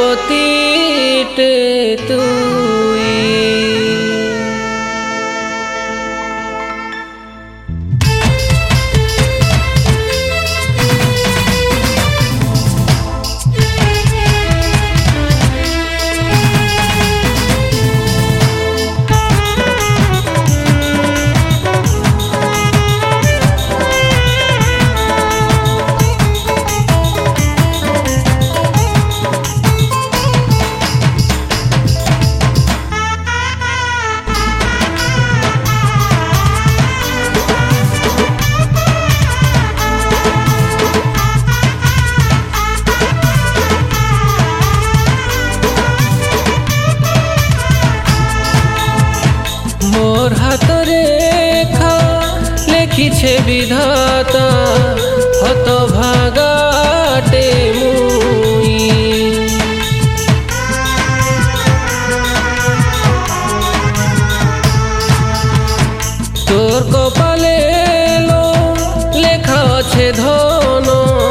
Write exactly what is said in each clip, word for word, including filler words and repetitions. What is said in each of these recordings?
ভাগ্যবতীটে তুই। মোর হাতরে রেখা লেখিছে বিধাতা, হত ভাগাটে মুই। তোর কপালে লেখা আছে ধন,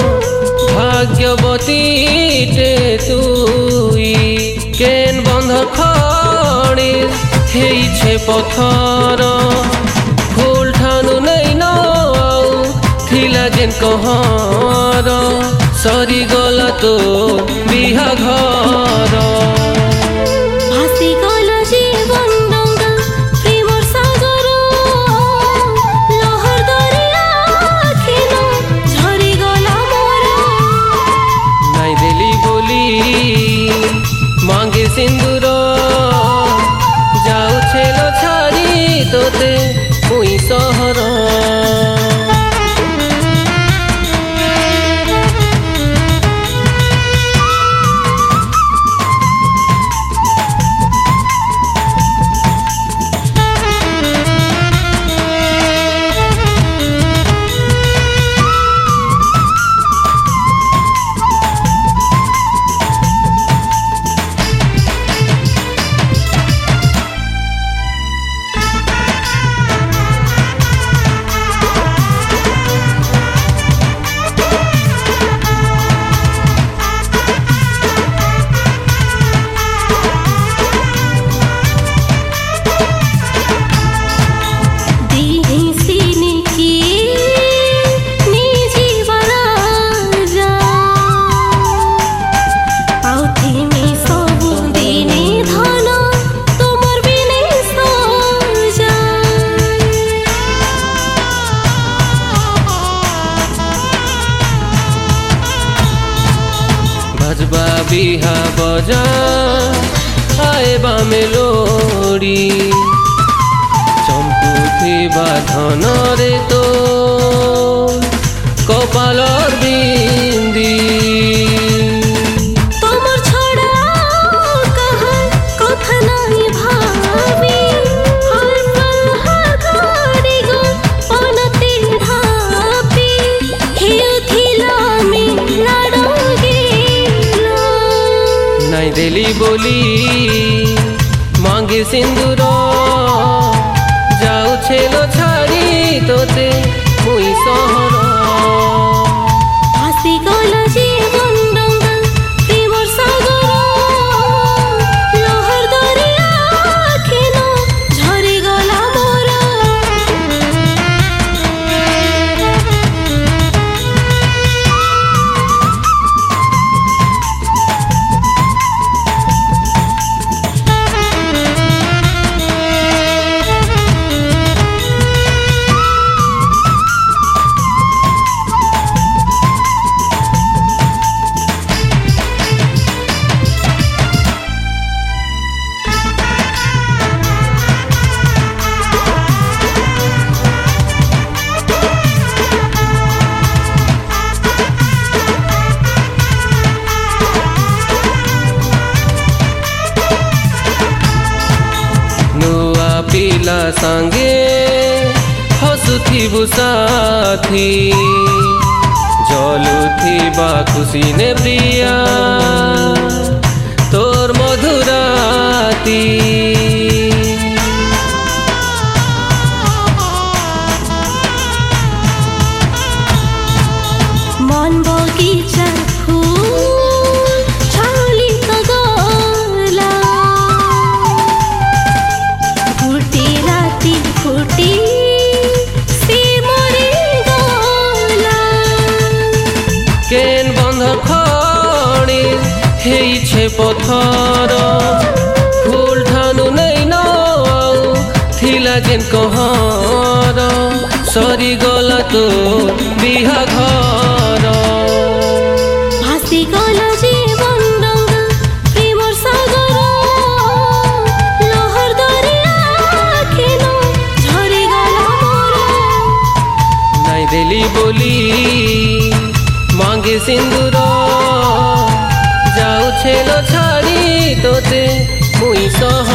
ভাগ্যবতীটে তুই। কেন বন্ধ খড়ির ହେଇছে ପଥର, ଫୁଲ ଠାନୁ ନେଇ ନ ଥିଲା ଯେନ୍ କହର, ସରିଗଲା ତୋ ବିହା ଘର। ନାଇଁ ଦେଲି ବୋଲି ମାଙ୍ଗେ ସିନ୍ଦୁର, যাউছে লো ছাড়ি তোতে মুই সহর। बजबा बिहा बजा आएबा मेलोडी, चंपुथिबा धन रे तो कपालर बिंदी। ନାଇଁ ଦେଲି ବୋଲି ମାଙ୍ଗେ ସିନ୍ଦୁର, ଯାଉଛେ ଲୋ ଛାଡ଼ି ତୋତେ ମୁଇଁ ସହର। ପିଲା ସାଙ୍ଗେ ହସୁଥିବୁ ସାଥୀ, ଜଲୁଥିବା ଖୁସି ନେ ପ୍ରିୟା ତୋର ମଧୁରାତି। মন বগিচার ফুল ছাউলি তো প্রেম কহর সরি গলা তো বিহা ঘর ভাসি গল জীবন ডঙ্গা প্রেমর সাগর লহর দরিয়া খেল ঝরি গল মোর নাই দেলি বলি মাঙ্গে সিন্দুর যাও ছেল ছাড়ি তোতে মুই সহ